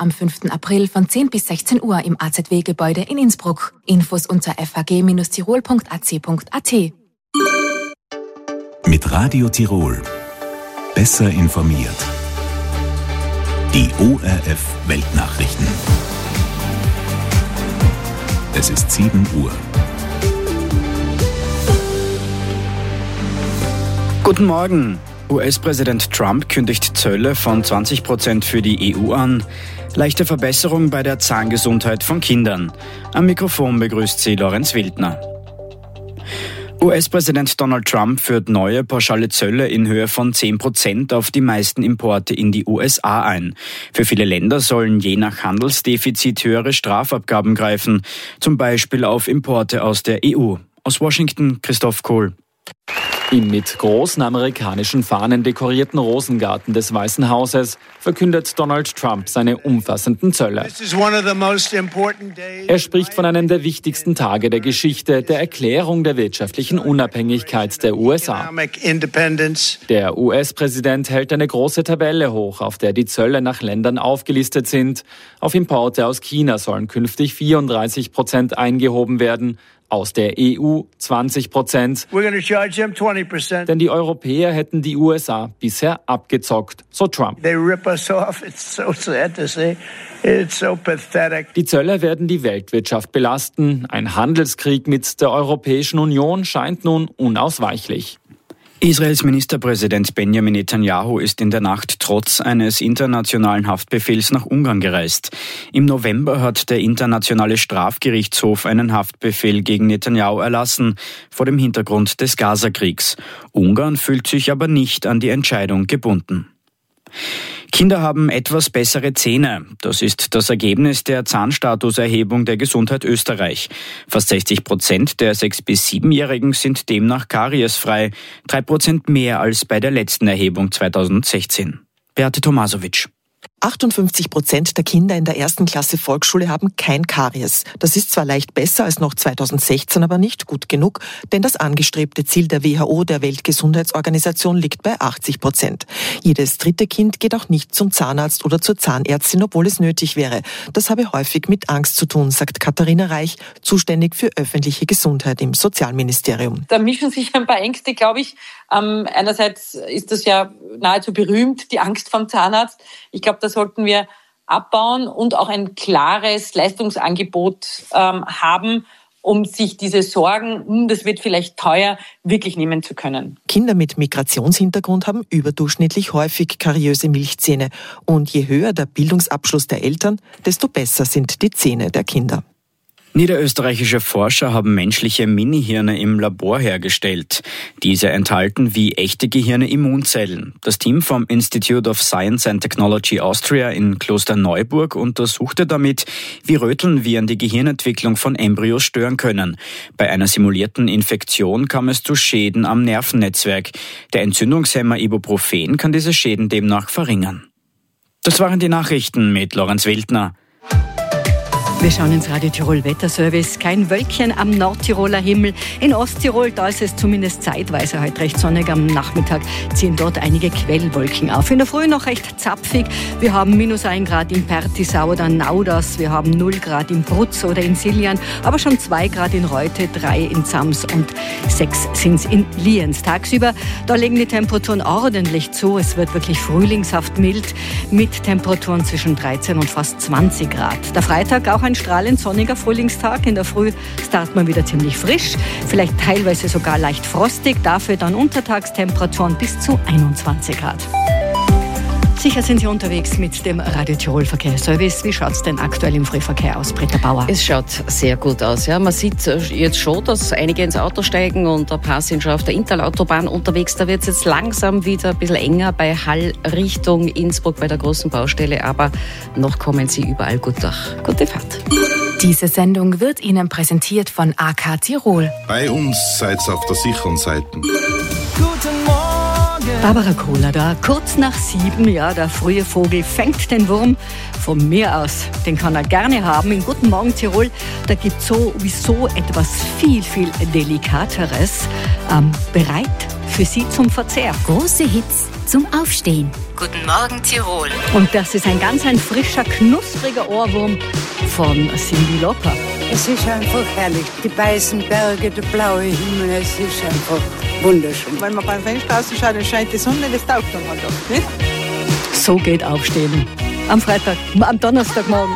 am 5. April von 10 bis 16 Uhr im AZW-Gebäude in Innsbruck. Infos unter fag-tirol.ac.at. Mit Radio Tirol. Besser informiert. Die ORF-Weltnachrichten. Es ist 7 Uhr. Guten Morgen. US-Präsident Trump kündigt Zölle von 20% für die EU an. Leichte Verbesserung bei der Zahngesundheit von Kindern. Am Mikrofon begrüßt sie Lorenz Wildner. US-Präsident Donald Trump führt neue pauschale Zölle in Höhe von 10% auf die meisten Importe in die USA ein. Für viele Länder sollen je nach Handelsdefizit höhere Strafabgaben greifen, zum Beispiel auf Importe aus der EU. Aus Washington, Christoph Kohl. Im mit großen amerikanischen Fahnen dekorierten Rosengarten des Weißen Hauses verkündet Donald Trump seine umfassenden Zölle. Er spricht von einem der wichtigsten Tage der Geschichte, der Erklärung der wirtschaftlichen Unabhängigkeit der USA. Der US-Präsident hält eine große Tabelle hoch, auf der die Zölle nach Ländern aufgelistet sind. Auf Importe aus China sollen künftig 34% eingehoben werden. Aus der EU 20%. Denn die Europäer hätten die USA bisher abgezockt, so Trump. Die Zölle werden die Weltwirtschaft belasten. Ein Handelskrieg mit der Europäischen Union scheint nun unausweichlich. Israels Ministerpräsident Benjamin Netanyahu ist in der Nacht trotz eines internationalen Haftbefehls nach Ungarn gereist. Im November hat der Internationale Strafgerichtshof einen Haftbefehl gegen Netanyahu erlassen, vor dem Hintergrund des Gazakriegs. Ungarn fühlt sich aber nicht an die Entscheidung gebunden. Kinder haben etwas bessere Zähne. Das ist das Ergebnis der Zahnstatuserhebung der Gesundheit Österreich. Fast 60% der 6- bis 7-Jährigen sind demnach kariesfrei, 3% mehr als bei der letzten Erhebung 2016. Beate Tomasovic. 58% der Kinder in der 1. Klasse Volksschule haben kein Karies. Das ist zwar leicht besser als noch 2016, aber nicht gut genug, denn das angestrebte Ziel der WHO, der Weltgesundheitsorganisation, liegt bei 80%. Jedes dritte Kind geht auch nicht zum Zahnarzt oder zur Zahnärztin, obwohl es nötig wäre. Das habe häufig mit Angst zu tun, sagt Katharina Reich, zuständig für öffentliche Gesundheit im Sozialministerium. Da mischen sich ein paar Ängste, glaube ich. Einerseits ist das ja nahezu berühmt, die Angst vom Zahnarzt. Ich glaube, das sollten wir abbauen und auch ein klares Leistungsangebot haben, um sich diese Sorgen, das wird vielleicht teuer, wirklich nehmen zu können. Kinder mit Migrationshintergrund haben überdurchschnittlich häufig kariöse Milchzähne. Und je höher der Bildungsabschluss der Eltern, desto besser sind die Zähne der Kinder. Niederösterreichische Forscher haben menschliche Mini-Hirne im Labor hergestellt. Diese enthalten wie echte Gehirne Immunzellen. Das Team vom Institute of Science and Technology Austria in Klosterneuburg untersuchte damit, wie Rötelnviren die Gehirnentwicklung von Embryos stören können. Bei einer simulierten Infektion kam es zu Schäden am Nervennetzwerk. Der Entzündungshemmer Ibuprofen kann diese Schäden demnach verringern. Das waren die Nachrichten mit Lorenz Wildner. Wir schauen ins Radio Tirol Wetterservice. Kein Wölkchen am Nordtiroler Himmel. In Osttirol, da ist es zumindest zeitweise heute recht sonnig. Am Nachmittag ziehen dort einige Quellwolken auf. In der Früh noch recht zapfig. Wir haben -1 Grad in Pertisau oder Nauders. Wir haben 0 Grad in Brutz oder in Siljan. Aber schon 2 Grad in Reute, 3 in Zams und 6 sind es in Lienz. Tagsüber, da legen die Temperaturen ordentlich zu. Es wird wirklich frühlingshaft mild mit Temperaturen zwischen 13 und fast 20 Grad. Der Freitag auch ein strahlend sonniger Frühlingstag. In der Früh startet man wieder ziemlich frisch, vielleicht teilweise sogar leicht frostig, dafür dann Untertagstemperaturen bis zu 21 Grad. Sicher sind Sie unterwegs mit dem Radio Tirol Verkehrsservice. Wie schaut es denn aktuell im Frühverkehr aus, Britta Bauer? Es schaut sehr gut aus. Ja. Man sieht jetzt schon, dass einige ins Auto steigen und ein paar sind schon auf der Interlautobahn unterwegs. Da wird es jetzt langsam wieder ein bisschen enger bei Hall Richtung Innsbruck bei der großen Baustelle. Aber noch kommen Sie überall gut durch. Gute Fahrt. Diese Sendung wird Ihnen präsentiert von AK Tirol. Bei uns seid ihr auf der sicheren Seite. Guten Morgen. Barbara Kohler da, kurz nach 7, ja, der frühe Vogel fängt den Wurm. Von mir aus, den kann er gerne haben. In Guten Morgen Tirol, da gibt es sowieso etwas viel, viel Delikateres bereit für Sie zum Verzehr. Große Hits, zum Aufstehen. Guten Morgen, Tirol. Und das ist ein frischer, knuspriger Ohrwurm von Cyndi Lauper. Es ist einfach herrlich. Die weißen Berge, der blaue Himmel, es ist einfach wunderschön. Wenn man beim Fenster rausschaut, dann scheint die Sonne, das taugt dann halt auch, nicht? So geht Aufstehen. Am Donnerstagmorgen.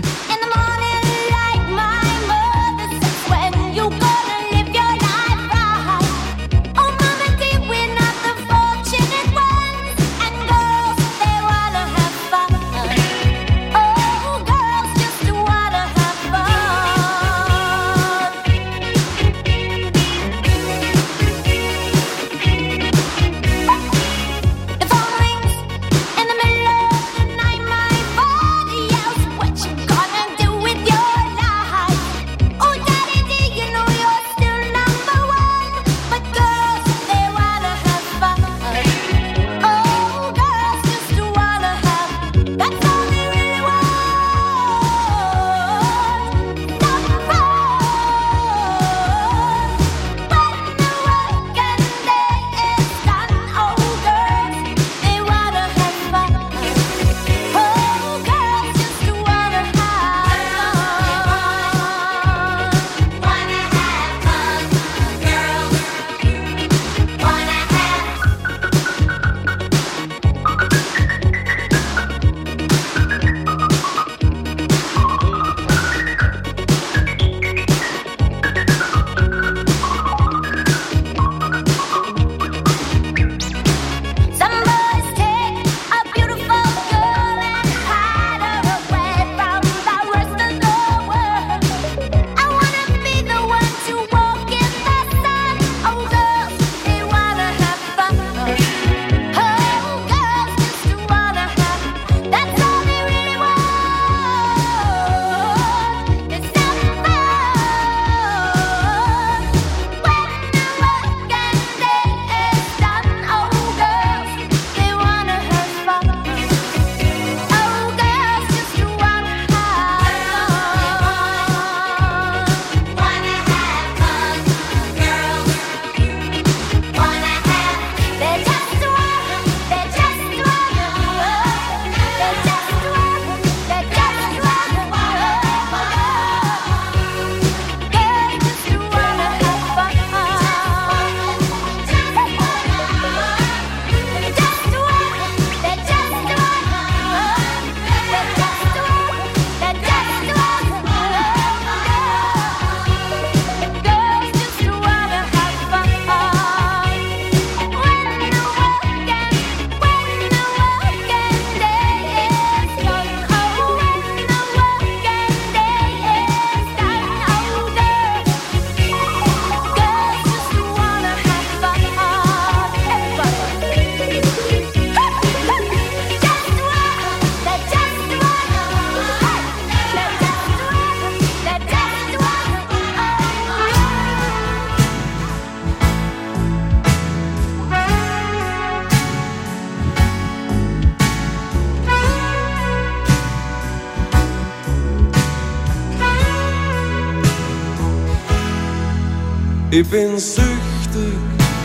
Ich bin süchtig,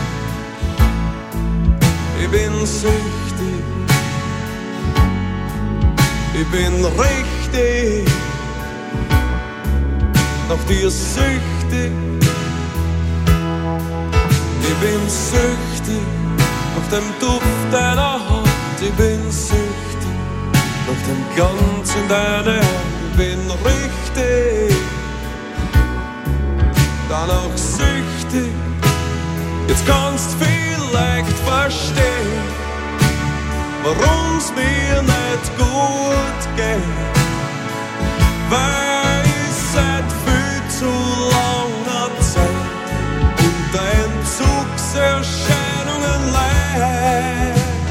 ich bin süchtig, ich bin richtig nach dir süchtig. Ich bin süchtig nach dem Duft deiner Haut, ich bin süchtig nach dem Glanz in deiner Hand. Ich bin richtig danach süchtig. Jetzt kannst vielleicht verstehen, warum's mir nicht gut geht, weil ich seit viel zu langer Zeit unter Entzugserscheinungen leid.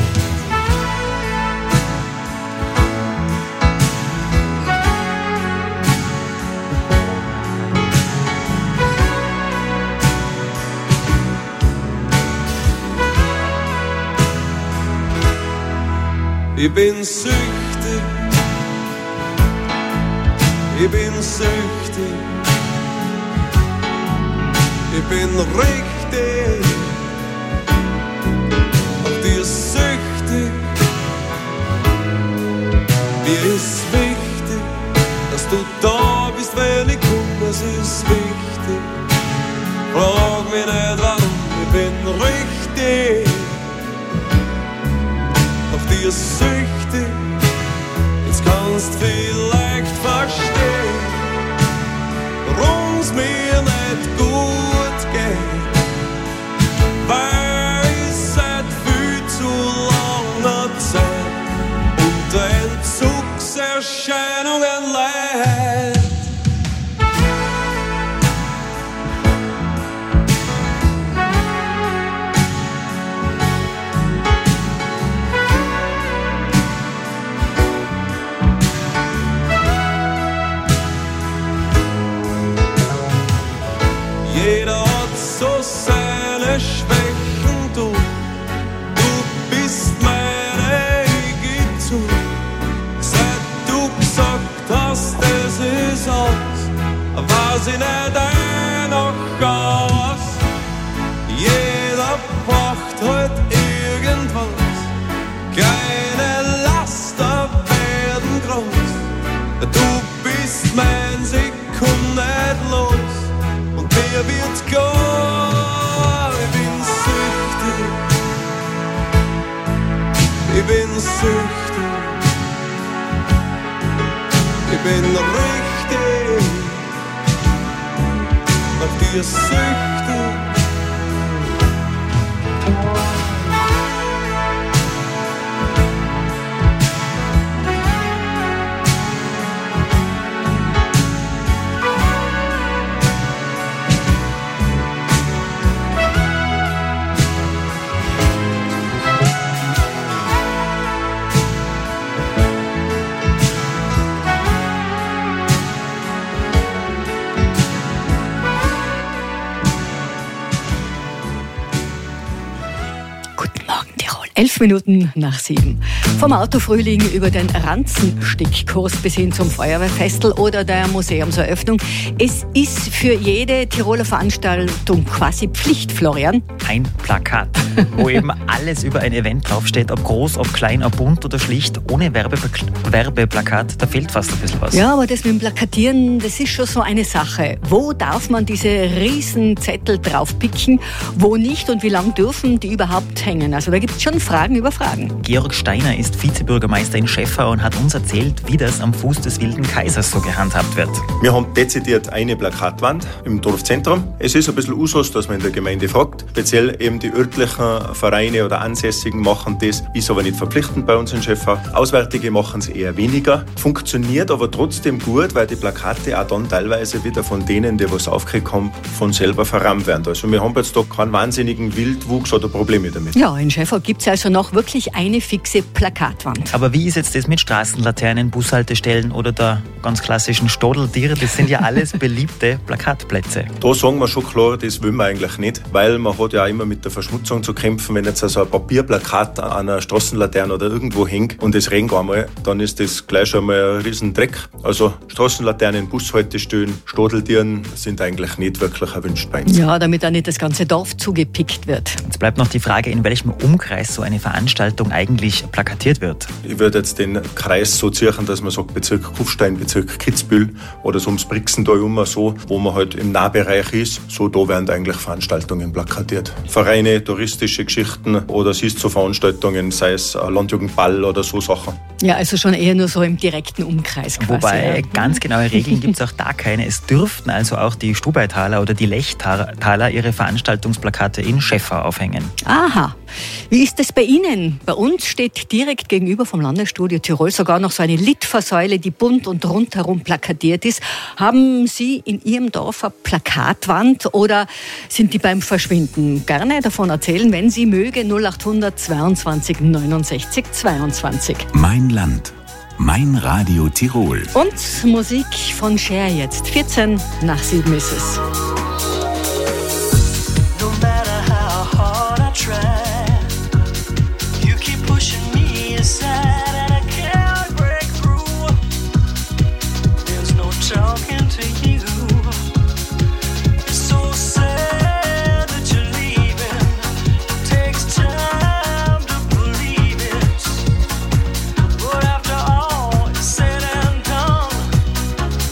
Ich bin süchtig, ich bin süchtig, ich bin richtig auf dir süchtig. dass du da bist, wenn ich komme, es ist wichtig. Frag mich nicht warum, ich bin richtig auf dir süchtig. Jetzt kannst vielleicht verstehen, warum's mir nicht gut geht, weil ich seit viel zu langer Zeit unter Entzugserscheinungen leid. Jeder hat so seine Schwächen, du bist meine Igitur. Seit du gesagt hast, es ist aus, weiß ich nicht noch aus. Jeder braucht halt irgendwas, keine Laster werden groß. Du bist mein Sekundenlos. Mir wird's klar, ich bin süchtig, ich bin süchtig, ich bin richtig nach dir süchtig. Guten Morgen, Tirol. 11 Minuten nach 7. Vom Autofrühling über den Ranzenstickkurs bis hin zum Feuerwehrfestel oder der Museumseröffnung. Es ist für jede Tiroler Veranstaltung quasi Pflicht, Florian. Ein Plakat, wo eben alles über ein Event draufsteht, ob groß, ob klein, ob bunt oder schlicht, ohne Werbeplakat, da fehlt fast ein bisschen was. Ja, aber das mit dem Plakatieren, das ist schon so eine Sache. Wo darf man diese riesen Zettel draufpicken, wo nicht und wie lang dürfen die überhaupt hängen? Also da gibt es schon Fragen über Fragen. Georg Steiner ist Vizebürgermeister in Schäffau und hat uns erzählt, wie das am Fuß des Wilden Kaisers so gehandhabt wird. Wir haben dezidiert eine Plakatwand im Dorfzentrum. Es ist ein bisschen Usus, dass man in der Gemeinde fragt. Speziell eben die örtlichen Vereine oder Ansässigen machen das, ist aber nicht verpflichtend bei uns in Schäffau. Auswärtige machen es eher weniger. Funktioniert aber trotzdem gut, weil die Plakate auch dann teilweise wieder von denen, die was aufgekriegt haben, von selber verrammt werden. Also wir haben jetzt da keinen wahnsinnigen Wildwuchs oder Probleme damit. Ja, in Schäffau gibt es also noch wirklich eine fixe Plakatwand. Aber wie ist jetzt das mit Straßenlaternen, Bushaltestellen oder der ganz klassischen Stodeltier? Das sind ja alles beliebte Plakatplätze. Da sagen wir schon klar, das will man eigentlich nicht, weil man hat ja auch immer mit der Verschmutzung zu kämpfen. Wenn jetzt also ein Papierplakat an einer Straßenlaterne oder irgendwo hängt und es regnet einmal, dann ist das gleich schon mal ein Riesendreck. Also Straßenlaternen, Bushaltestellen, Stodeltieren sind eigentlich nicht wirklich erwünscht bei uns. Ja, damit auch nicht das ganze Dorf zugepickt wird. Jetzt bleibt noch die Frage, in welchem Umkreis so eine Veranstaltung eigentlich plakatiert wird. Ich würde jetzt den Kreis so ziehen, dass man sagt Bezirk Kufstein, Bezirk Kitzbühel oder so ums Brixen da immer so, wo man halt im Nahbereich ist, so da werden eigentlich Veranstaltungen plakatiert. Vereine, touristische Geschichten oder siehst so Veranstaltungen, sei es Landjugendball oder so Sachen. Ja, also schon eher nur so im direkten Umkreis quasi. Wobei ganz genaue Regeln gibt es auch da keine. Es dürften also auch die Stubaitaler oder die Lechtaler ihre Veranstaltungsplakate in Schäffau aufhängen. Aha. Wie ist das bei Ihnen? Bei uns steht direkt gegenüber vom Landesstudio Tirol sogar noch so eine Litfaßsäule, die bunt und rundherum plakatiert ist. Haben Sie in Ihrem Dorf eine Plakatwand oder sind die beim Verschwinden? Gerne davon erzählen, wenn Sie mögen. 0800 22 69 22. Mein Land. Mein Radio Tirol. Und Musik von Cher jetzt. 14 nach 7 ist es. No matter how hard I try, you keep pushing me aside and I can't break through. There's no talking to you. It's so sad that you're leaving. It takes time to believe it. But after all is said and done,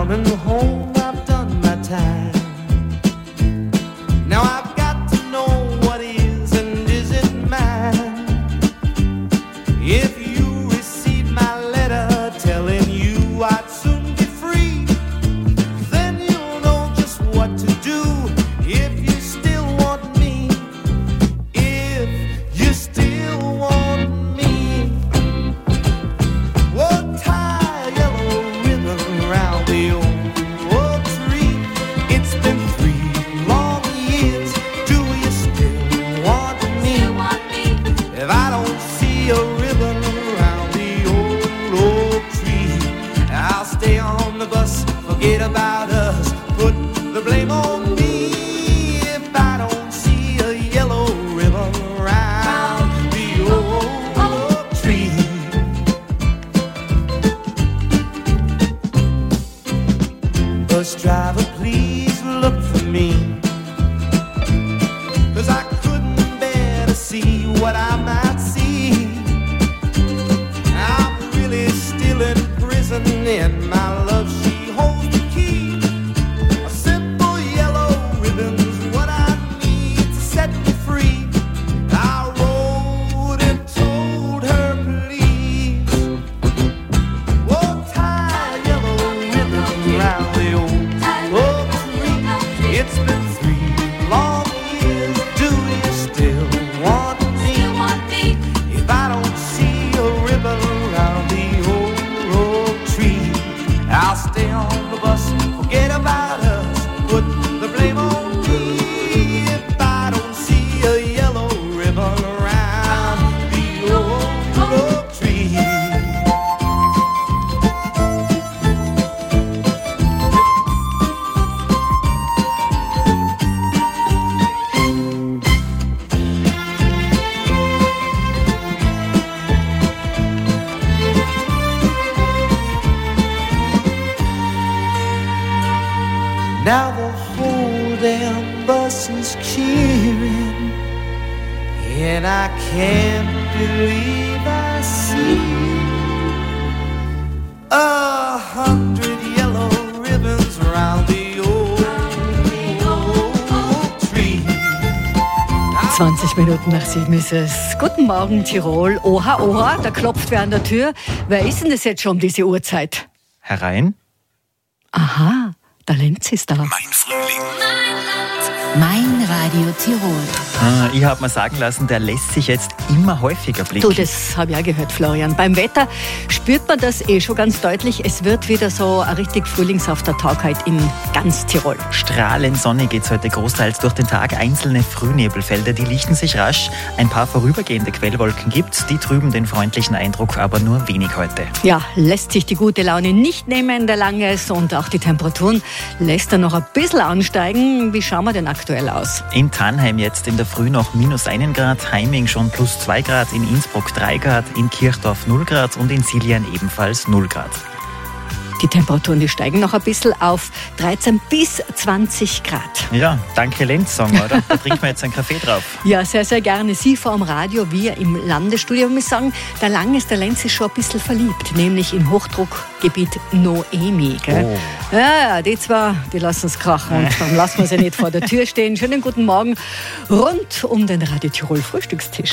coming home, I've done my time. Now I've got to know what is and isn't mine. If you receive my letter telling you I'd soon be free, then you'll know just what to do. If you still want me, if you still want me, oh, tie a yellow ribbon around the old tree. It's been 3 long years. Do you still want me? If I don't see a ribbon around the old tree, I'll stay on the bus, forget about us, put the blame on me. If I don't see a yellow ribbon around the old tree. Bus driver, please look for me, 'cause I couldn't bear to see what I might see. I'm really still in prison and my love, she holds the key. A simple yellow ribbon's what I need to set me free. I wrote and told her, please, oh, tie a yellow ribbon around the old tree. It's been 3 long years. Do you still want me? If I don't see a ribbon around the old tree, I'll stay on the bus, forget about us, put the blame on me. If I don't see a yellow ribbon around the old tree. Now the whole damn bus is cheering, and I can't believe I see 100 yellow ribbons around the old tree. 20 Minuten nach 7 ist es. Guten Morgen, Tirol. Oha, oha, da klopft wer an der Tür. Wer ist denn das jetzt schon um diese Uhrzeit? Herein? Aha, der Lenz ist da. Mein Frühling. Mein Radio Tirol. Ich habe mir sagen lassen, der lässt sich jetzt immer häufiger blicken. Du, das habe ich auch gehört, Florian. Beim Wetter spürt man das schon ganz deutlich. Es wird wieder so ein richtig frühlingshafter Tag heute in ganz Tirol. Strahlend Sonne geht es heute großteils durch den Tag. Einzelne Frühnebelfelder, die lichten sich rasch. Ein paar vorübergehende Quellwolken gibt's, die trüben den freundlichen Eindruck, aber nur wenig heute. Ja, lässt sich die gute Laune nicht nehmen, der Langes, und auch die Temperaturen lässt er noch ein bisschen ansteigen. Wie schauen wir denn aktuell aus? In Tannheim jetzt in der Früh noch -1 Grad, Heiming schon +2 Grad, in Innsbruck 3 Grad, in Kirchdorf 0 Grad und in Siljan ebenfalls 0 Grad. Die Temperaturen, die steigen noch ein bisschen auf 13 bis 20 Grad. Ja, danke Lenz, sagen wir, oder? Da trinken wir jetzt einen Kaffee drauf. Ja, sehr, sehr gerne. Sie vor dem Radio, wir im Landesstudio. Ich muss sagen, der Lenz ist schon ein bisschen verliebt, nämlich im Hochdruckgebiet Noemi. Gell? Oh. Ja, die zwei, die lassen es krachen und dann lassen wir sie nicht vor der Tür stehen. Schönen guten Morgen rund um den Radio Tirol Frühstückstisch.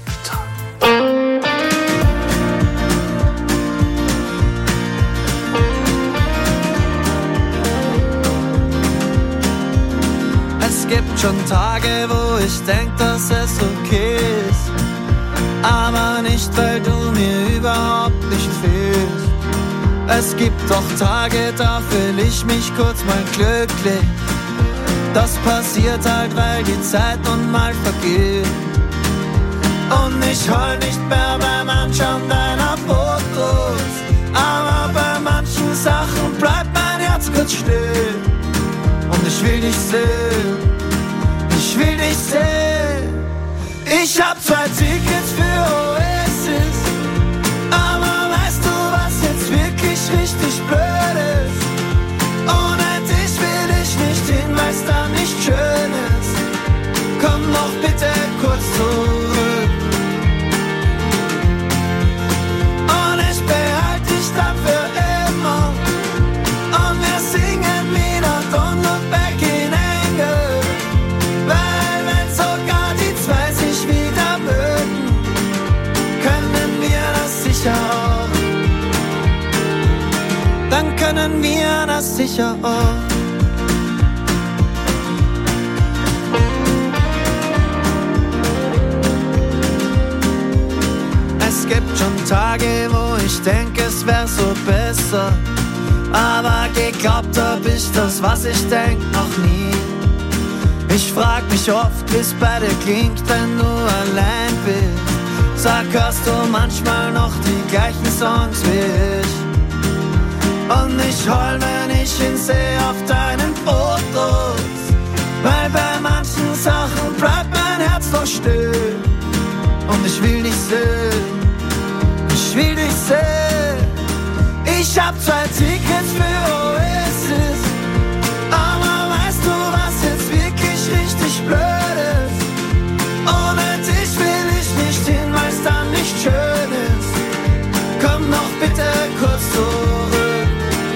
Es gibt schon Tage, wo ich denk, dass es okay ist, aber nicht, weil du mir überhaupt nicht fehlst. Es gibt auch Tage, da fühl ich mich kurz mal glücklich. Das passiert halt, weil die Zeit nun mal vergeht. Und ich heul nicht mehr beim Anschauen deiner Fotos, aber bei manchen Sachen bleibt mein Herz kurz still. Und ich will dich sehen, ich will dich sehen. Ich hab 2 Tickets für Oasis, aber weißt du, was jetzt wirklich richtig blöd ist? Ohne dich will ich nicht hin, weil's da nicht schön ist. Komm noch bitte kurz zurück und ich behalt dich dann für immer. Und wir dann können wir das sicher auch. Es gibt schon Tage, wo ich denke, es wär so besser, aber geglaubt hab ich das, was ich denk, noch nie. Ich frag mich oft, wie's bei dir klingt, wenn du allein bist. Sag, hörst du manchmal noch die gleichen Songs wie ich? Und ich heul, wenn ich ihn seh auf deinen Fotos, weil bei manchen Sachen bleibt mein Herz doch still. Und ich will nicht sehen, ich will dich sehen. Ich hab 2 Tickets für Oasis, aber weißt du, was jetzt wirklich richtig blöd ist? Ohne dich will ich nicht hin, weil's dann nicht schön ist. Komm noch bitte kurz zurück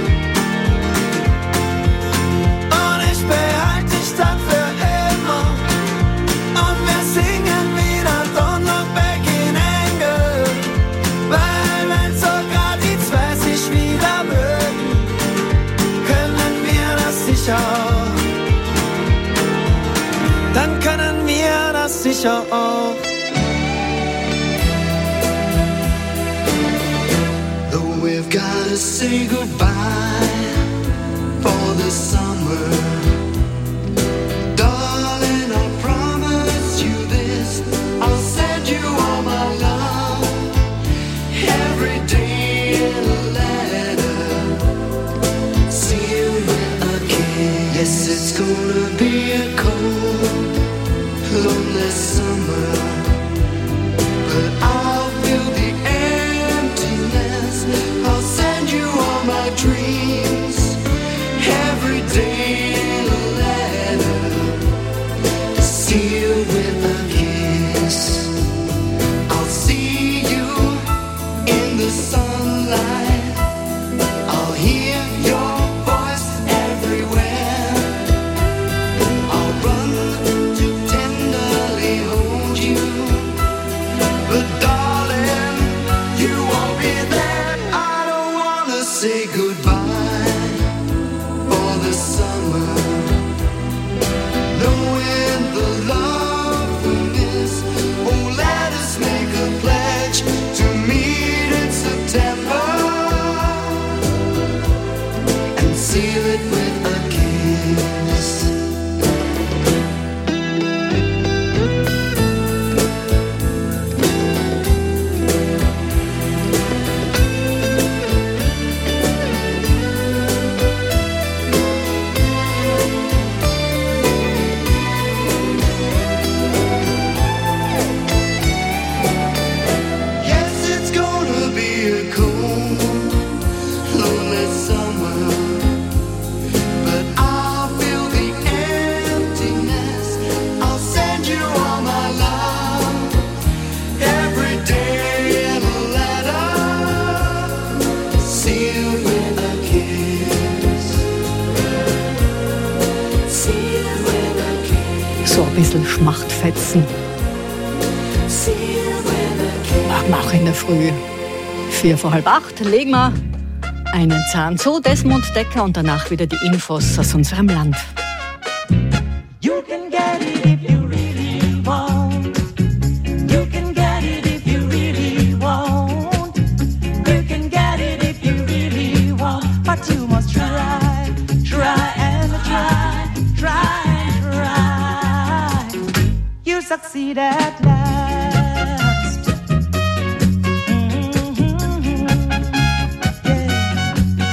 und ich behalte dich dann für immer. Und wir singen wieder Don't Look Back in Anger, weil wenn sogar die 2 sich wieder mögen, können wir das sicher auch. Dann können wir das sicher auch. Though we've gotta say goodbye for the summer, darling, I promise you this, I'll send you all my love every day in a letter, sealed with a kiss. Yes, it's gonna be a cold, lonely summer, but I'll fill the emptiness. I'll send you all my dreams every day in a letter, sealed with a kiss. I'll see you in the sunlight, I'll hear your voice everywhere, I'll run to tenderly hold you, but darling, you won't be there. I don't wanna say goodbye for the summer, knowing the love we miss. Oh, let us make a pledge to meet in September and seal it with a kiss. Yes, it's gonna be a cold, lonely summer, but I'll fill the emptiness. I'll send you all my love every day in a letter, sealed with a kiss. Sealed with a kiss. So ein bisschen Schmachtfetzen. Sealed with a kiss. Mag man auch in der Früh. 7:45 legen wir einen Zahn zu, Desmond Decker, und danach wieder die Infos aus unserem Land. You can get it if you really want. You can get it if you really want. You can get it if you really want. But you must try, try and try, try and try. You succeed at last. Yeah.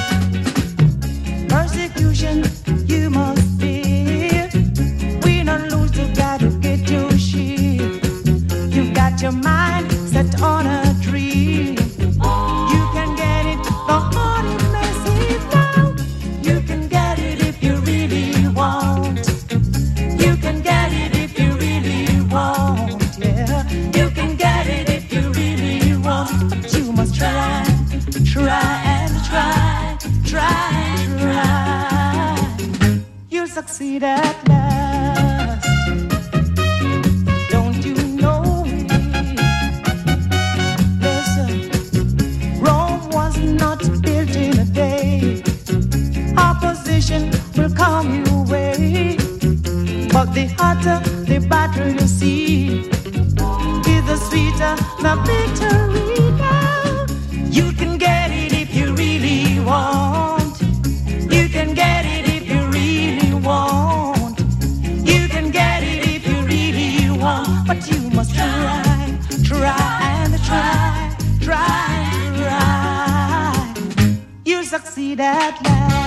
Persecution you must fear. Win or lose, you gotta get your shit. You got your mind set on a dream. You can get it, the heart it may seem now. You can get it if you really want. You can get it if you really want, yeah. You can get it if you really want. But you must try, try and try, try and try. You'll succeed at last. Don't you know it? Listen, Rome was not built in a day. come your way. But the hotter the battle you see, is the sweeter the victory now. You can get it if you really want. You can get it if you really want. You can get it if you really want. But you must try, try and try, try, try. You'll succeed at last.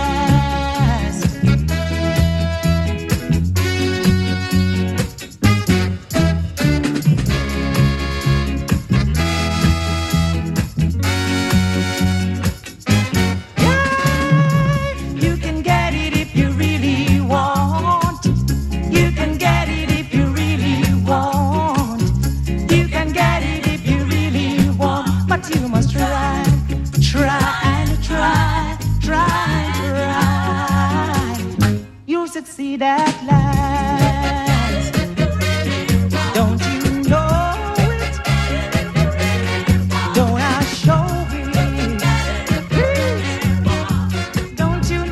You must try, try and try, try, try. You'll succeed at last. Don't you know it? Don't I show it? Don't you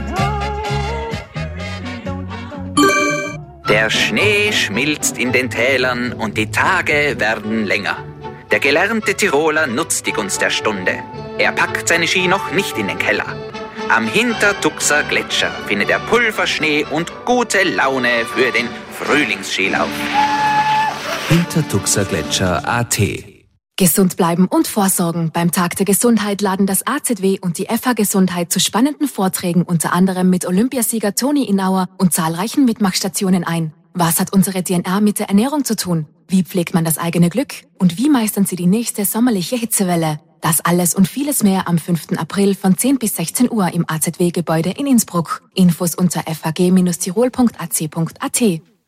know? Der Schnee schmilzt in den Tälern und die Tage werden länger. Der gelernte Tiroler nutzt die Gunst der Stunde. Er packt seine Ski noch nicht in den Keller. Am Hintertuxer Gletscher findet er Pulverschnee und gute Laune für den Frühlingsskilauf. Hintertuxer Gletscher AT. Gesund bleiben und vorsorgen. Beim Tag der Gesundheit laden das AZW und die FH Gesundheit zu spannenden Vorträgen unter anderem mit Olympiasieger Toni Inauer und zahlreichen Mitmachstationen ein. Was hat unsere DNR mit der Ernährung zu tun? Wie pflegt man das eigene Glück? Und wie meistern Sie die nächste sommerliche Hitzewelle? Das alles und vieles mehr am 5. April von 10 bis 16 Uhr im AZW-Gebäude in Innsbruck. Infos unter fhg-tirol.ac.at.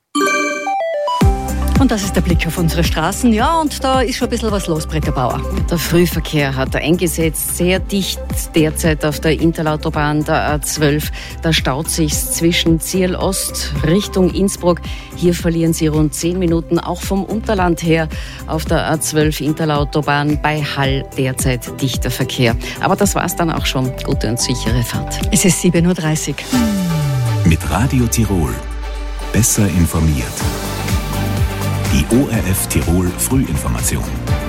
Und das ist der Blick auf unsere Straßen. Ja, und da ist schon ein bisschen was los, Britta Bauer. Der Frühverkehr hat eingesetzt, sehr dicht derzeit auf der Interautobahn, der A12. Da staut sich's zwischen Zierl Ost Richtung Innsbruck. Hier verlieren Sie rund 10 Minuten, auch vom Unterland her auf der A12 Interautobahn bei Hall derzeit dichter Verkehr. Aber das war's dann auch schon. Gute und sichere Fahrt. Es ist 7.30 Uhr. Mit Radio Tirol. Besser informiert. Die ORF Tirol Frühinformation.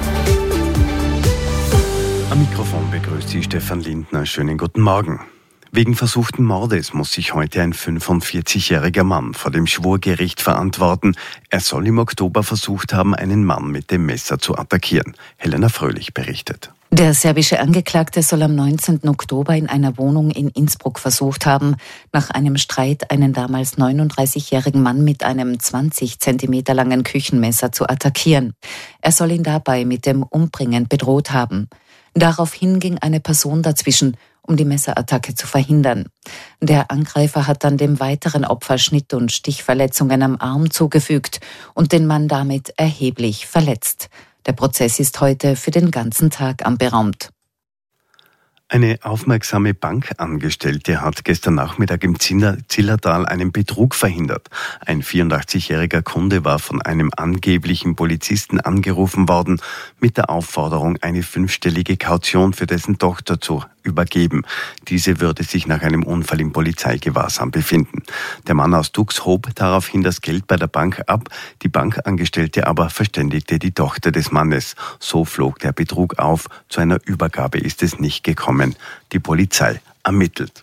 Am Mikrofon begrüßt Sie Stefan Lindner. Schönen guten Morgen. Wegen versuchten Mordes muss sich heute ein 45-jähriger Mann vor dem Schwurgericht verantworten. Er soll im Oktober versucht haben, einen Mann mit dem Messer zu attackieren. Helena Fröhlich berichtet. Der serbische Angeklagte soll am 19. Oktober in einer Wohnung in Innsbruck versucht haben, nach einem Streit einen damals 39-jährigen Mann mit einem 20 Zentimeter langen Küchenmesser zu attackieren. Er soll ihn dabei mit dem Umbringen bedroht haben. Daraufhin ging eine Person dazwischen, um die Messerattacke zu verhindern. Der Angreifer hat dann dem weiteren Opfer Schnitt- und Stichverletzungen am Arm zugefügt und den Mann damit erheblich verletzt. Der Prozess ist heute für den ganzen Tag anberaumt. Eine aufmerksame Bankangestellte hat gestern Nachmittag im Zillertal einen Betrug verhindert. Ein 84-jähriger Kunde war von einem angeblichen Polizisten angerufen worden, mit der Aufforderung, eine 5-stellige Kaution für dessen Tochter zu übergeben. Diese würde sich nach einem Unfall im Polizeigewahrsam befinden. Der Mann aus Dux hob daraufhin das Geld bei der Bank ab, die Bankangestellte aber verständigte die Tochter des Mannes. So flog der Betrug auf, zu einer Übergabe ist es nicht gekommen. Die Polizei ermittelt.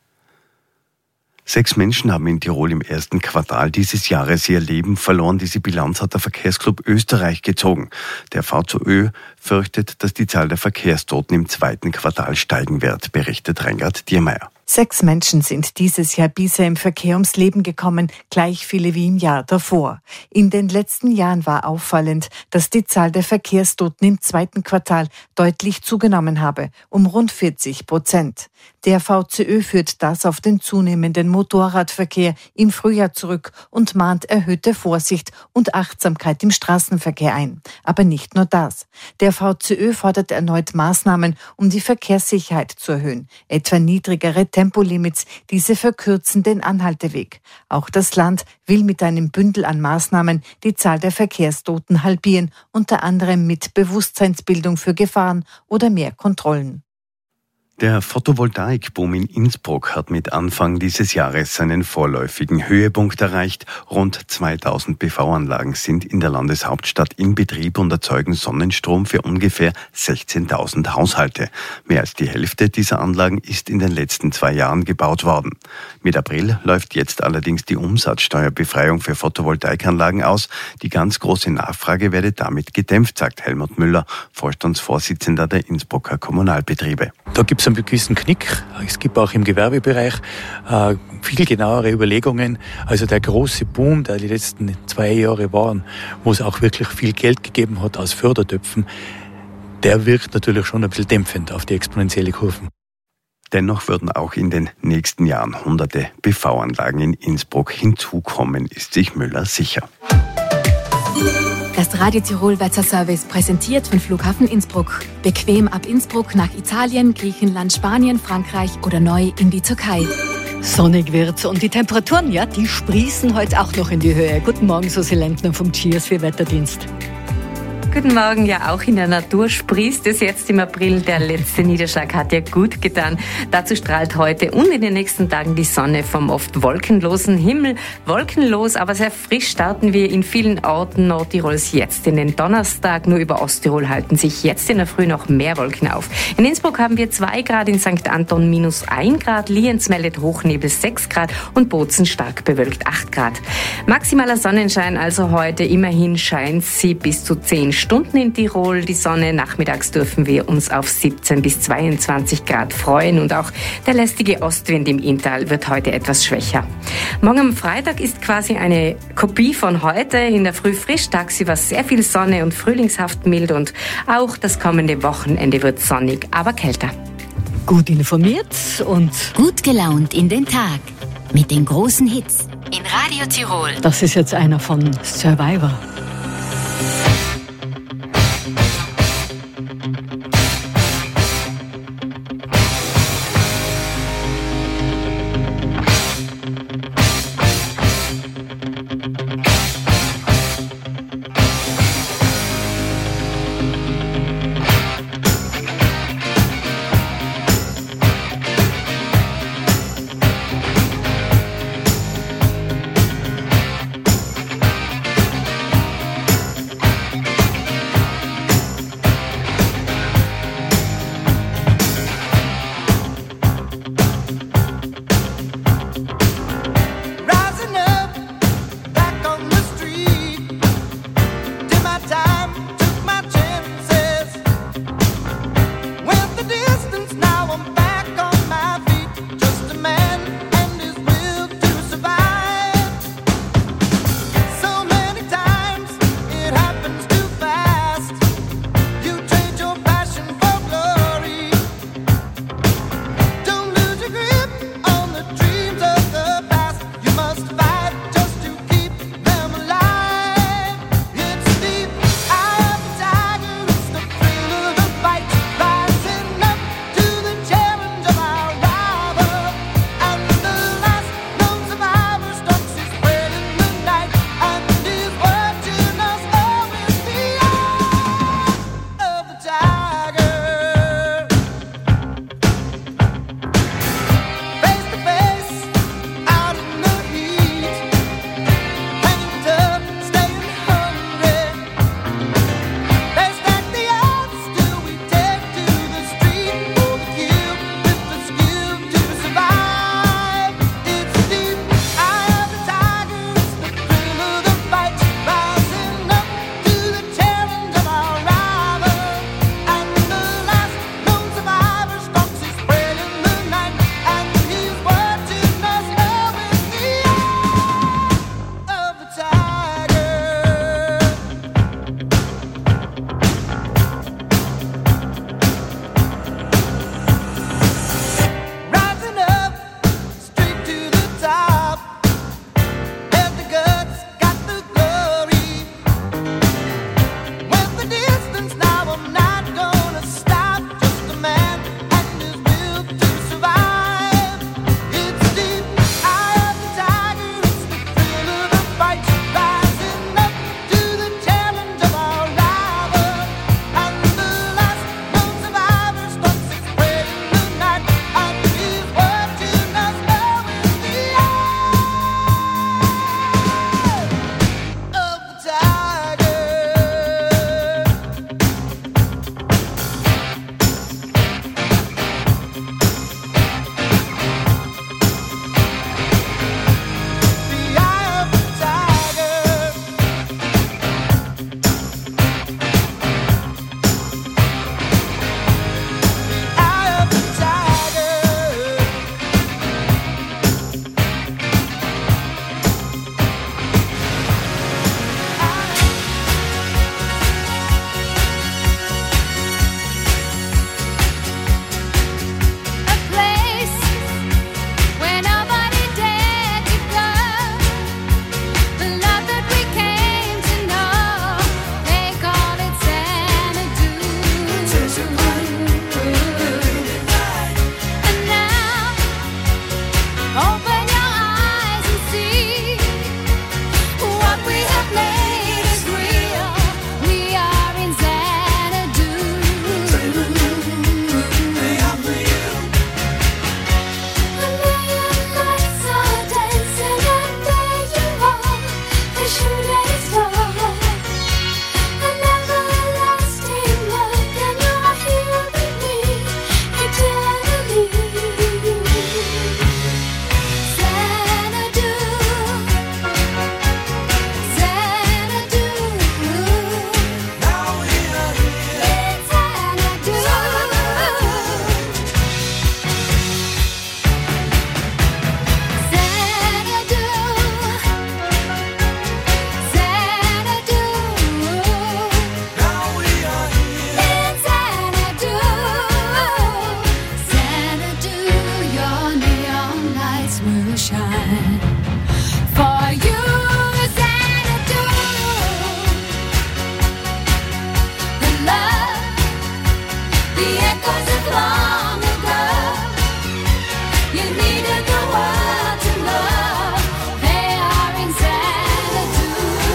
6 Menschen haben in Tirol im ersten Quartal dieses Jahres ihr Leben verloren. Diese Bilanz hat der Verkehrsclub Österreich gezogen. Der VZÖ fürchtet, dass die Zahl der Verkehrstoten im zweiten Quartal steigen wird, berichtet Reingard Diermeier. 6 Menschen sind dieses Jahr bisher im Verkehr ums Leben gekommen, gleich viele wie im Jahr davor. In den letzten Jahren war auffallend, dass die Zahl der Verkehrstoten im zweiten Quartal deutlich zugenommen habe, um rund 40%. Der VZÖ führt das auf den zunehmenden Motorradverkehr im Frühjahr zurück und mahnt erhöhte Vorsicht und Achtsamkeit im Straßenverkehr ein. Aber nicht nur das. Der VZÖ fordert erneut Maßnahmen, um die Verkehrssicherheit zu erhöhen, etwa niedrigere Tempolimits, diese verkürzen den Anhalteweg. Auch das Land will mit einem Bündel an Maßnahmen die Zahl der Verkehrstoten halbieren, unter anderem mit Bewusstseinsbildung für Gefahren oder mehr Kontrollen. Der Photovoltaikboom in Innsbruck hat mit Anfang dieses Jahres seinen vorläufigen Höhepunkt erreicht. Rund 2000 PV-Anlagen sind in der Landeshauptstadt in Betrieb und erzeugen Sonnenstrom für ungefähr 16.000 Haushalte. Mehr als die Hälfte dieser Anlagen ist in den letzten 2 Jahren gebaut worden. Mit April läuft jetzt allerdings die Umsatzsteuerbefreiung für Photovoltaikanlagen aus. Die ganz große Nachfrage werde damit gedämpft, sagt Helmut Müller, Vorstandsvorsitzender der Innsbrucker Kommunalbetriebe. Da gibt es einen gewissen Knick. Es gibt auch im Gewerbebereich viel genauere Überlegungen. Also der große Boom, der die letzten 2 Jahre waren, wo es auch wirklich viel Geld gegeben hat aus Fördertöpfen, der wirkt natürlich schon ein bisschen dämpfend auf die exponentielle Kurve. Dennoch würden auch in den nächsten Jahren hunderte PV-Anlagen in Innsbruck hinzukommen, ist sich Müller sicher. Das Radio Tirol Wetterservice präsentiert von Flughafen Innsbruck. Bequem ab Innsbruck nach Italien, Griechenland, Spanien, Frankreich oder neu in die Türkei. Sonnig wird's und die Temperaturen, ja, die sprießen heute auch noch in die Höhe. Guten Morgen, Susi Lentner vom Cheers für Wetterdienst. Guten Morgen, ja auch in der Natur sprießt es jetzt im April. Der letzte Niederschlag hat ja gut getan. Dazu strahlt heute und in den nächsten Tagen die Sonne vom oft wolkenlosen Himmel. Wolkenlos, aber sehr frisch starten wir in vielen Orten Nordtirols jetzt in den Donnerstag. Nur über Osttirol halten sich jetzt in der Früh noch mehr Wolken auf. In Innsbruck haben wir 2 Grad, in St. Anton -1 Grad, Lienz meldet Hochnebel 6 Grad und Bozen stark bewölkt 8 Grad. Maximaler Sonnenschein also heute, immerhin scheint sie bis zu 10 Stunden in Tirol. Die Sonne, nachmittags dürfen wir uns auf 17 bis 22 Grad freuen und auch der lästige Ostwind im Inntal wird heute etwas schwächer. Morgen am Freitag ist quasi eine Kopie von heute. In der Früh frisch, tagsüber sehr viel Sonne und frühlingshaft mild und auch das kommende Wochenende wird sonnig, aber kälter. Gut informiert und gut gelaunt in den Tag mit den großen Hits in Radio Tirol. Das ist jetzt einer von Survivor. stars will shine for you. Long ago, you needed the world to know they are in Xanadu.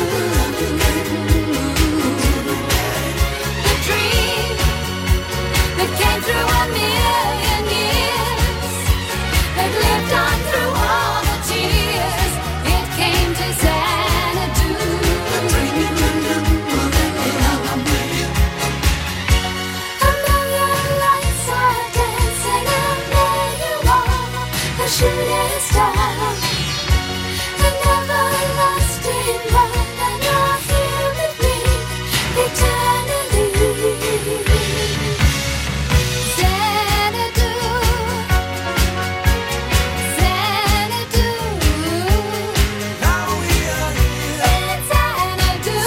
The dream that came through a million years, that lived on through all the tears, it came to Xanadu. A shooting star, an everlasting love, and you're here with me eternally. Xanadu, Xanadu. Now we are here in Xanadu.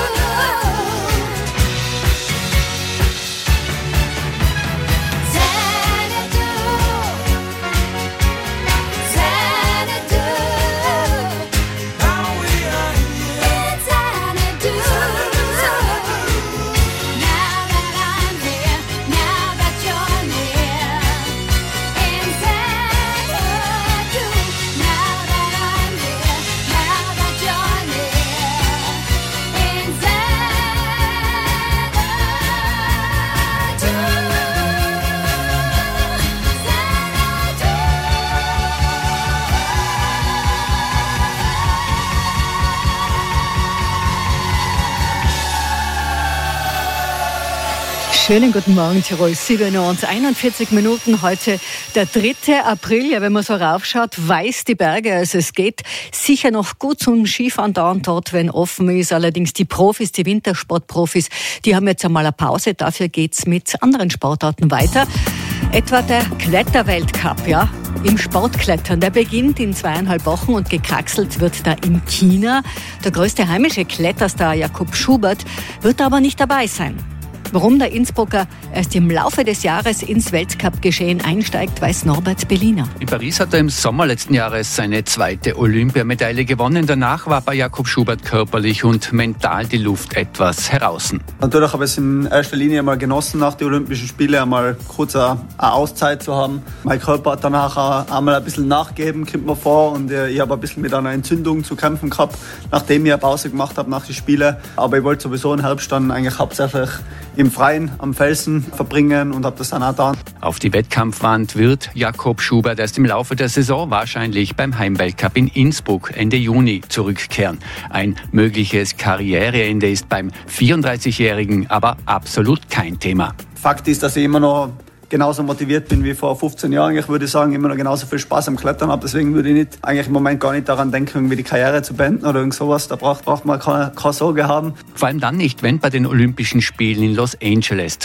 Schönen guten Morgen, Tirol. 7 Uhr und 41 Minuten. Heute der 3. April. Ja, wenn man so raufschaut, weiß die Berge. Also es geht sicher noch gut zum Skifahren da und dort, wenn offen ist. Allerdings die Profis, die Wintersportprofis, die haben jetzt einmal eine Pause. Dafür geht's mit anderen Sportarten weiter. Etwa der Kletterweltcup, ja, im Sportklettern. Der beginnt in 2,5 Wochen und gekraxelt wird da in China. Der größte heimische Kletterstar Jakob Schubert wird aber nicht dabei sein. Warum der Innsbrucker erst im Laufe des Jahres ins Weltcup-Geschehen einsteigt, weiß Norbert Berliner. In Paris hat er im Sommer letzten Jahres seine 2. Olympiamedaille gewonnen. Danach war bei Jakob Schubert körperlich und mental die Luft etwas heraus. Natürlich habe ich es in erster Linie einmal genossen, nach den Olympischen Spielen einmal kurz eine Auszeit zu haben. Mein Körper hat danach auch einmal ein bisschen nachgegeben, kommt mir vor. Und ich habe ein bisschen mit einer Entzündung zu kämpfen gehabt, nachdem ich eine Pause gemacht habe nach den Spielen. Aber ich wollte sowieso im Herbst dann eigentlich hauptsächlich im Freien am Felsen verbringen und habe das dann auch getan. Auf die Wettkampfwand wird Jakob Schubert erst im Laufe der Saison wahrscheinlich beim Heimweltcup in Innsbruck Ende Juni zurückkehren. Ein mögliches Karriereende ist beim 34-Jährigen aber absolut kein Thema. Fakt ist, dass ich immer noch genauso motiviert bin wie vor 15 Jahren. Ich würde sagen, immer noch genauso viel Spaß am Klettern habe. Deswegen würde ich nicht, eigentlich im Moment gar nicht daran denken, irgendwie die Karriere zu beenden oder irgend sowas. Da braucht man keine Sorge haben. Vor allem dann nicht, wenn bei den Olympischen Spielen in Los Angeles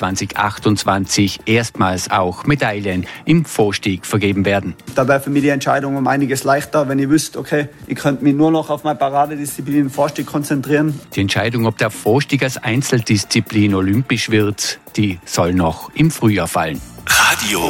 2028 erstmals auch Medaillen im Vorstieg vergeben werden. Da wäre für mich die Entscheidung um einiges leichter, wenn ich wüsste, okay, ich könnte mich nur noch auf meine Paradedisziplin Vorstieg konzentrieren. Die Entscheidung, ob der Vorstieg als Einzeldisziplin olympisch wird, die soll noch im Frühjahr fallen. Radio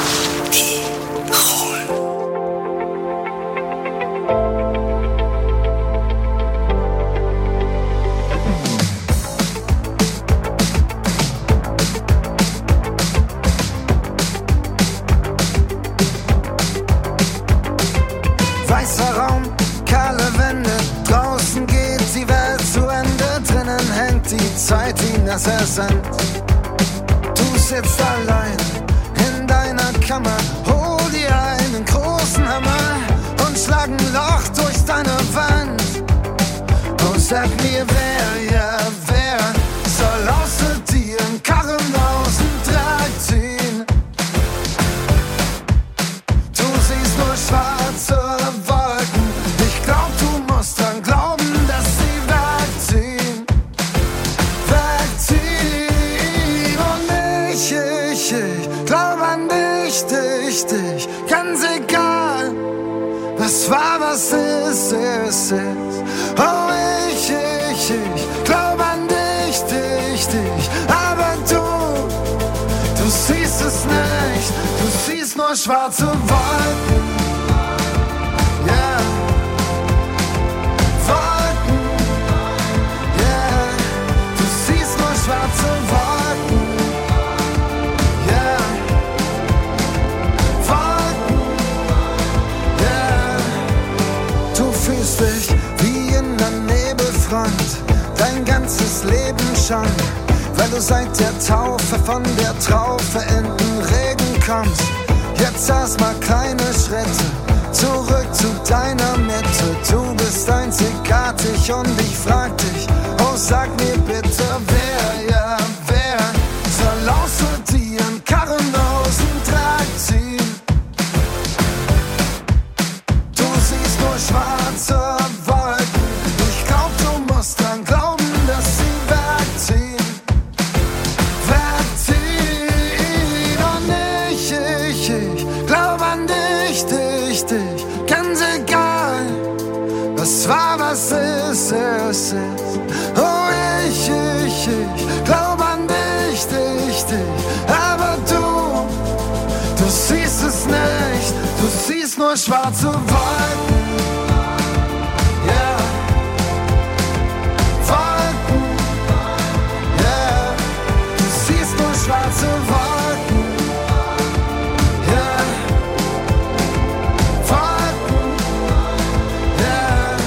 Weißer Raum, kahle Wände, draußen geht die Welt zu Ende, drinnen hängt die Zeit wie nasser Sand. Du sitzt allein in deiner Kammer, hol dir einen großen Hammer und schlag ein Loch durch deine Wand. Und sag mir, wer soll außer dir einen Karren aus dem Draht ziehen? Du siehst nur schwarze Wolken, ich glaub, du musst dran glauben, dass sie wegziehen. Und ich glaub an dich, ganz egal, was war, was ist. Oh, ich glaub an dich, aber du siehst es nicht, du siehst nur schwarze Wolken. geträumt, dein ganzes Leben schon, weil du seit der Taufe von der Traufe in den Regen kommst. Jetzt erstmal kleine Schritte, zurück zu deiner Mitte. Du bist einzigartig und ich frag dich, oh sag mir bitte, wer soll außer dir einen Karren aus dem Trag ziehen? Du siehst nur schwarze Wolken, ich glaub du musst dran glauben, dass sie wegziehen. Und ich glaub an dich, ganz egal, was war, was ist. Oh, ich glaub an dich, aber du siehst es nicht, du siehst nur schwarze Wolken. Yeah. Wolken. Yeah. Du siehst nur schwarze Wolken. Yeah. Wolken. Yeah.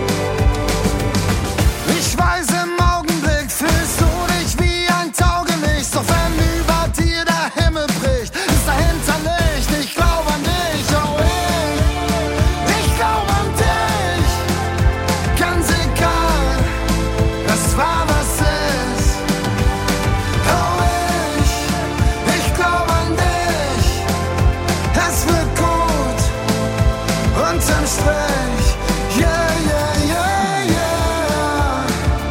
Ich weiß, im Augenblick fühlst du dich wie ein Taugenichts, doch wenn über dir der Himmel bricht, ist dahinter Licht. Ich glaub an dich, oh ich glaub an dich, ganz egal, was war, was ist. Oh ich glaub an dich, es wird gut, unterm Strich, yeah, yeah, yeah, yeah.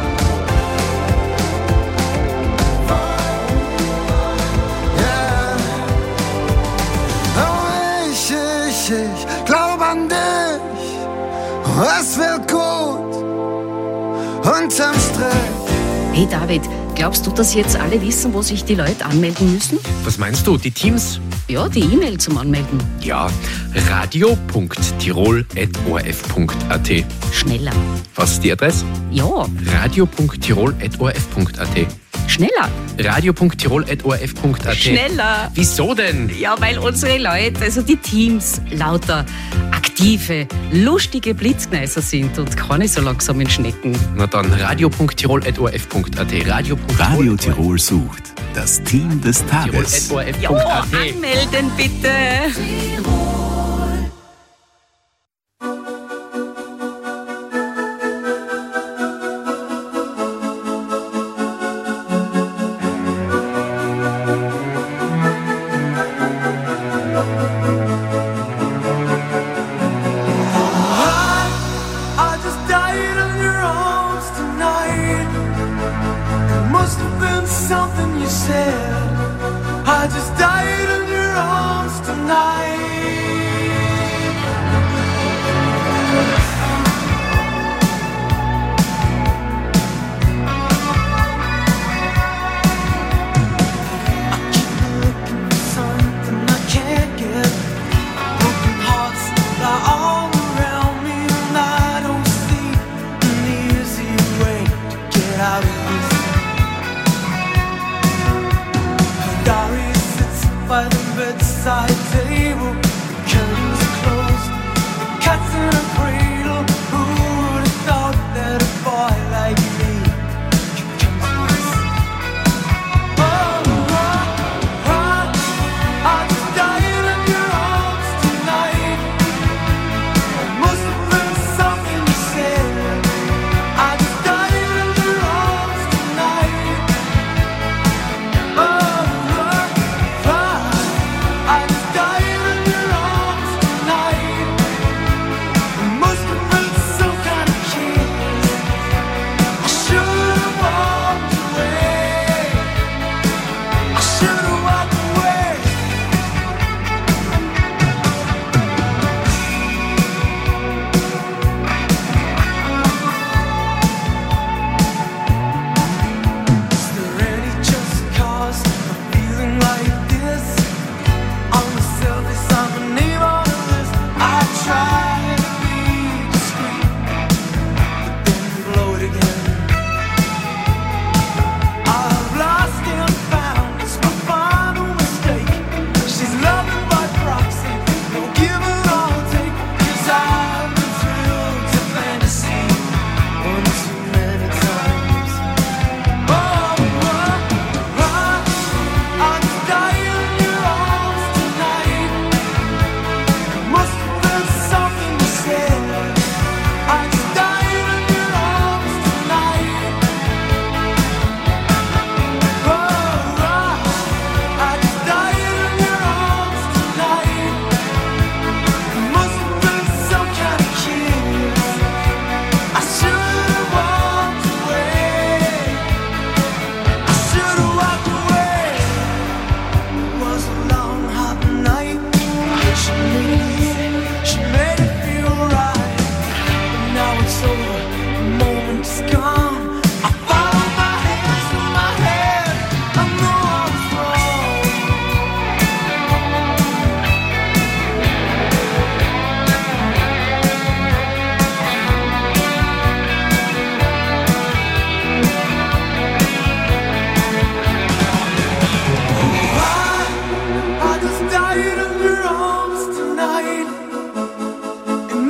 Yeah. Oh, ich glaub an dich, es wird gut, unterm Strich. Hey David, glaubst du, dass jetzt alle wissen, wo sich die Leute anmelden müssen? Was meinst du, die Teams? Ja, die E-Mail zum Anmelden. Ja, radio.tirol.orf.at. Schneller. Was ist die Adresse? Ja. radio.tirol.orf.at. Schneller. radio.tirol.orf.at. Schneller. Wieso denn? Ja, weil unsere Leute, also die Teams, lauter aktive, lustige Blitzgneiser sind und keine so langsamen Schnecken. Na dann radio.tirol.orf.at. Radio Tirol sucht das Team des Tages. Ja, anmelden bitte. I just died in your arms tonight. It must have been something you said. I just died in your arms tonight.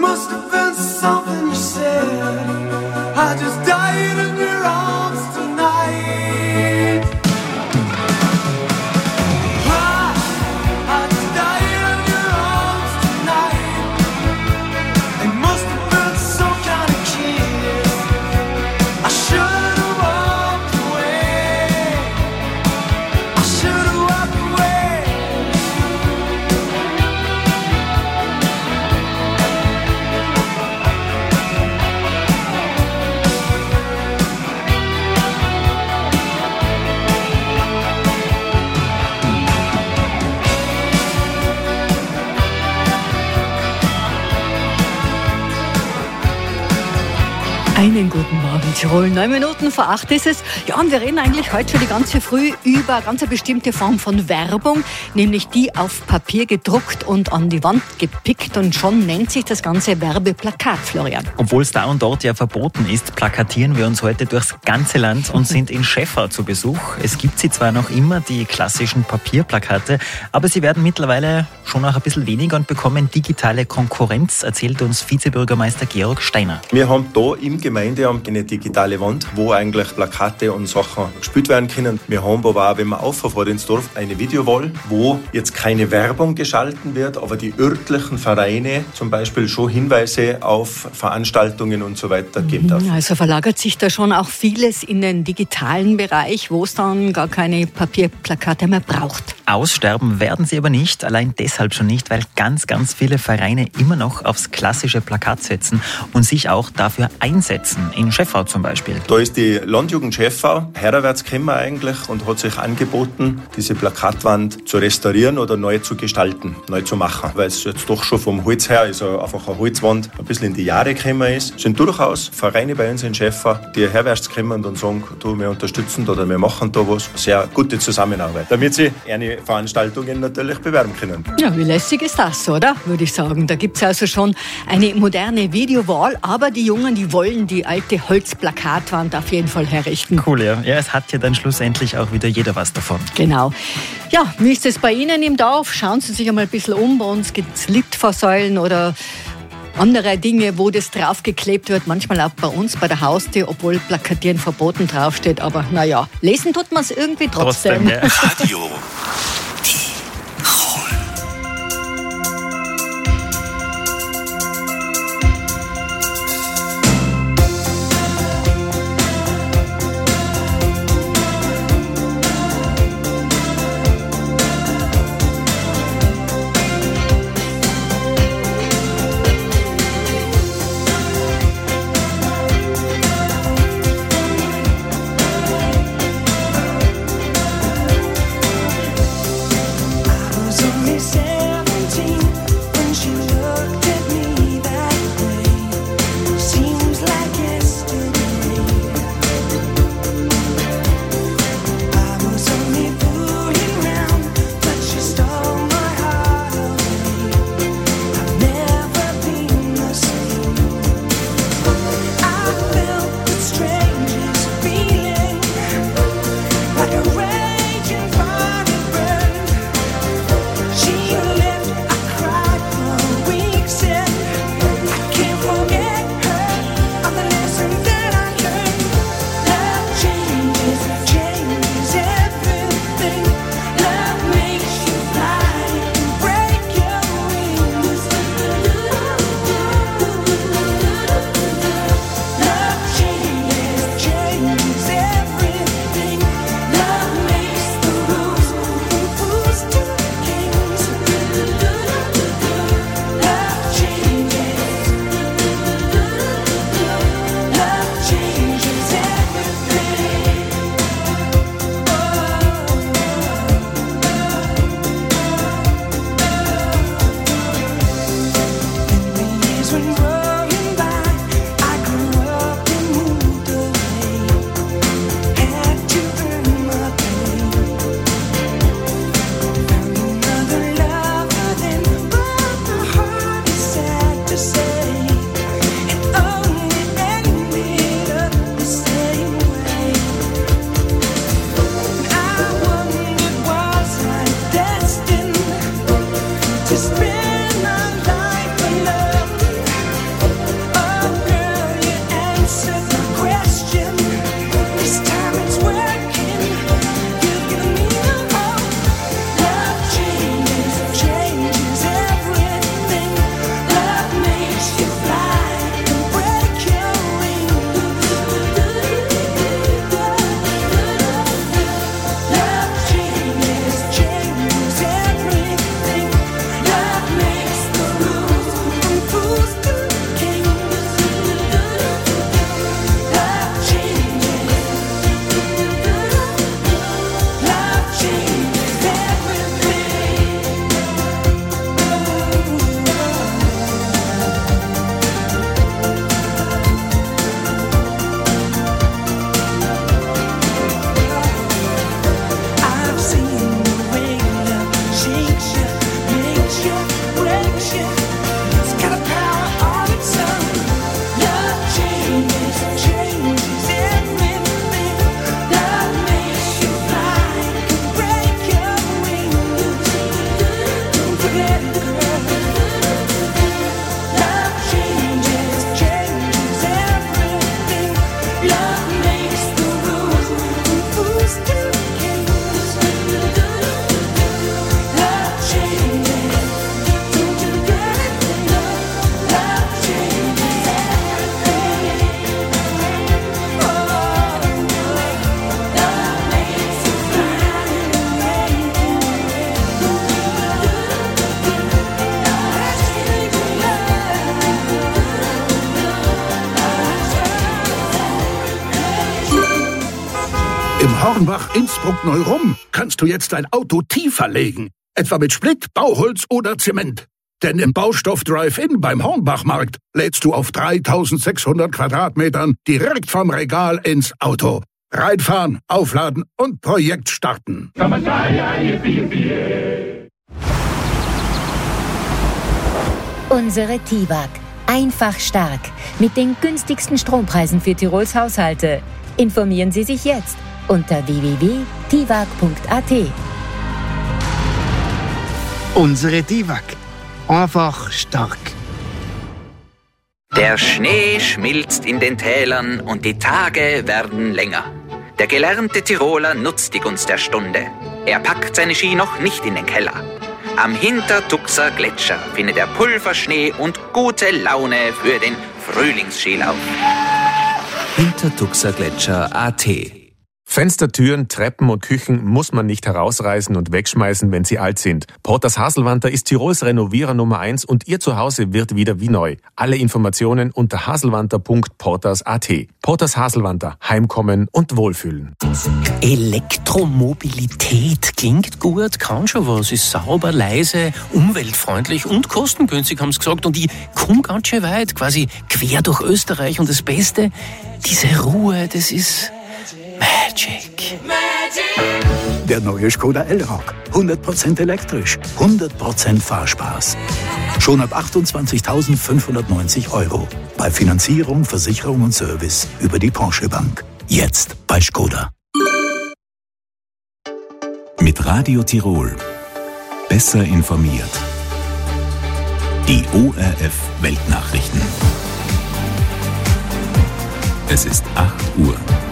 must have been something you said. I just died in your arms tonight. I just died in your arms tonight. It must have been some kind of kiss. I should have walked away. I should have walked away. Einen guten Morgen, Tirol. 9 Minuten vor 8 ist es. Ja, und wir reden eigentlich heute schon die ganze Früh über eine ganz bestimmte Form von Werbung, nämlich die auf Papier gedruckt und an die Wand gepickt. Und schon nennt sich das Ganze Werbeplakat, Florian. Obwohl es da und dort ja verboten ist, plakatieren wir uns heute durchs ganze Land und sind in Schäffau zu Besuch. Es gibt sie zwar noch immer, die klassischen Papierplakate, aber sie werden mittlerweile schon auch ein bisschen weniger und bekommen digitale Konkurrenz, erzählt uns Vizebürgermeister Georg Steiner. Wir haben da im Gemeindeamt eine digitale Wand, wo eigentlich Plakate und Sachen gespielt werden können. Wir haben aber auch, wenn man auffährt ins Dorf, eine Videowall, wo jetzt keine Werbung geschalten wird, aber die örtlichen Vereine zum Beispiel schon Hinweise auf Veranstaltungen und so weiter geben darf. Also verlagert sich da schon auch vieles in den digitalen Bereich, wo es dann gar keine Papierplakate mehr braucht. Aussterben werden sie aber nicht, allein deshalb schon nicht, weil ganz, ganz viele Vereine immer noch aufs klassische Plakat setzen und sich auch dafür einsetzen. In Schäffau zum Beispiel. Da ist die Landjugend Schäffau herwärts gekommen eigentlich und hat sich angeboten, diese Plakatwand zu restaurieren oder neu zu gestalten, neu zu machen. Weil es jetzt doch schon vom Holz her, also einfach eine Holzwand, ein bisschen in die Jahre gekommen ist. Es sind durchaus Vereine bei uns in Schäffau, die herwärts kommen und sagen, du, wir unterstützen oder wir machen da was. Sehr gute Zusammenarbeit, damit sie eine Veranstaltungen natürlich bewerben können. Ja, wie lässig ist das, oder? Würde ich sagen. Da gibt es also schon eine moderne Videowall, aber die Jungen, die wollen die alte Holzplakatwand auf jeden Fall herrichten. Cool, ja. Ja, es hat ja dann schlussendlich auch wieder jeder was davon. Genau. Ja, wie ist es bei Ihnen im Dorf? Schauen Sie sich einmal ein bisschen um. Bei uns gibt es Litfaßsäulen oder andere Dinge, wo das draufgeklebt wird. Manchmal auch bei uns bei der Haustür, obwohl Plakatieren verboten draufsteht. Aber naja, lesen tut man es irgendwie trotzdem. Ja. Radio. Hornbach Innsbruck Neu-Rum kannst du jetzt dein Auto tiefer legen. Etwa mit Split, Bauholz oder Zement. Denn im Baustoff Drive-In beim Hornbachmarkt lädst du auf 3600 Quadratmetern direkt vom Regal ins Auto. Reinfahren, aufladen und Projekt starten. Unsere Tiwag. Einfach stark. Mit den günstigsten Strompreisen für Tirols Haushalte. Informieren Sie sich jetzt unter www.tiwag.at. Unsere Tiwag. Einfach stark. Der Schnee schmilzt in den Tälern und die Tage werden länger. Der gelernte Tiroler nutzt die Gunst der Stunde. Er packt seine Ski noch nicht in den Keller. Am Hintertuxer Gletscher findet er Pulverschnee und gute Laune für den Frühlingsskilauf. Hintertuxer Gletscher AT. Fenster, Türen, Treppen und Küchen muss man nicht herausreißen und wegschmeißen, wenn sie alt sind. Porters Haselwanter ist Tirols Renovierer Nummer 1 und Ihr Zuhause wird wieder wie neu. Alle Informationen unter haselwanter.porters.at. Porters Haselwanter. Heimkommen und Wohlfühlen. Elektromobilität klingt gut, kann schon was, ist sauber, leise, umweltfreundlich und kostengünstig, haben sie gesagt. Und ich komme ganz schön weit, quasi quer durch Österreich. Und das Beste, diese Ruhe, das ist Magic. Der neue Skoda Elroq. 100% elektrisch, 100% Fahrspaß. Schon ab 28.590 €. Bei Finanzierung, Versicherung und Service über die Porsche Bank. Jetzt bei Skoda. Mit Radio Tirol. Besser informiert. Die ORF Weltnachrichten. Es ist 8 Uhr.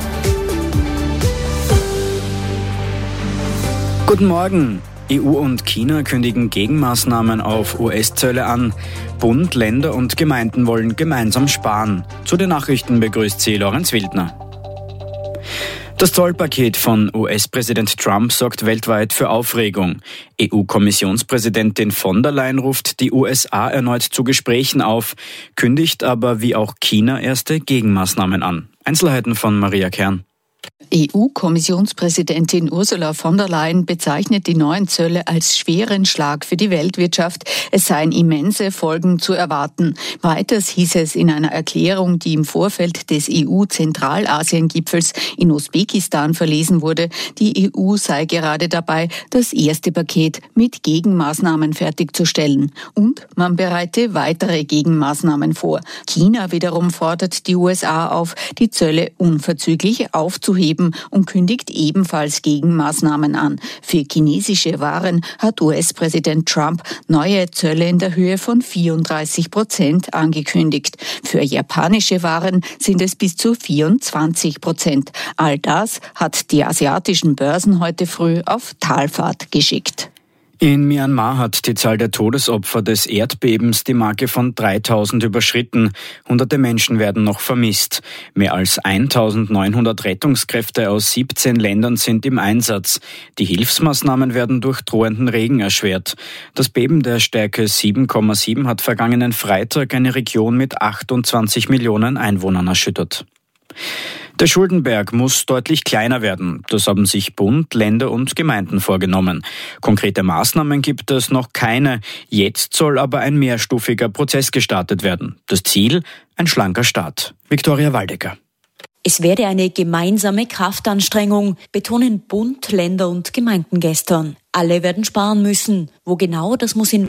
Guten Morgen. EU und China kündigen Gegenmaßnahmen auf US-Zölle an. Bund, Länder und Gemeinden wollen gemeinsam sparen. Zu den Nachrichten begrüßt sie Lorenz Wildner. Das Zollpaket von US-Präsident Trump sorgt weltweit für Aufregung. EU-Kommissionspräsidentin von der Leyen ruft die USA erneut zu Gesprächen auf, kündigt aber wie auch China erste Gegenmaßnahmen an. Einzelheiten von Maria Kern. EU-Kommissionspräsidentin Ursula von der Leyen bezeichnet die neuen Zölle als schweren Schlag für die Weltwirtschaft. Es seien immense Folgen zu erwarten. Weiters hieß es in einer Erklärung, die im Vorfeld des EU-Zentralasien-Gipfels in Usbekistan verlesen wurde, die EU sei gerade dabei, das erste Paket mit Gegenmaßnahmen fertigzustellen. Und man bereite weitere Gegenmaßnahmen vor. China wiederum fordert die USA auf, die Zölle unverzüglich aufzuheben und kündigt ebenfalls Gegenmaßnahmen an. Für chinesische Waren hat US-Präsident Trump neue Zölle in der Höhe von 34% angekündigt. Für japanische Waren sind es bis zu 24%. All das hat die asiatischen Börsen heute früh auf Talfahrt geschickt. In Myanmar hat die Zahl der Todesopfer des Erdbebens die Marke von 3000 überschritten. Hunderte Menschen werden noch vermisst. Mehr als 1900 Rettungskräfte aus 17 Ländern sind im Einsatz. Die Hilfsmaßnahmen werden durch drohenden Regen erschwert. Das Beben der Stärke 7,7 hat vergangenen Freitag eine Region mit 28 Millionen Einwohnern erschüttert. Der Schuldenberg muss deutlich kleiner werden. Das haben sich Bund, Länder und Gemeinden vorgenommen. Konkrete Maßnahmen gibt es noch keine. Jetzt soll aber ein mehrstufiger Prozess gestartet werden. Das Ziel? Ein schlanker Staat. Viktoria Waldecker. Es werde eine gemeinsame Kraftanstrengung, betonen Bund, Länder und Gemeinden gestern. Alle werden sparen müssen. Wo genau, das muss in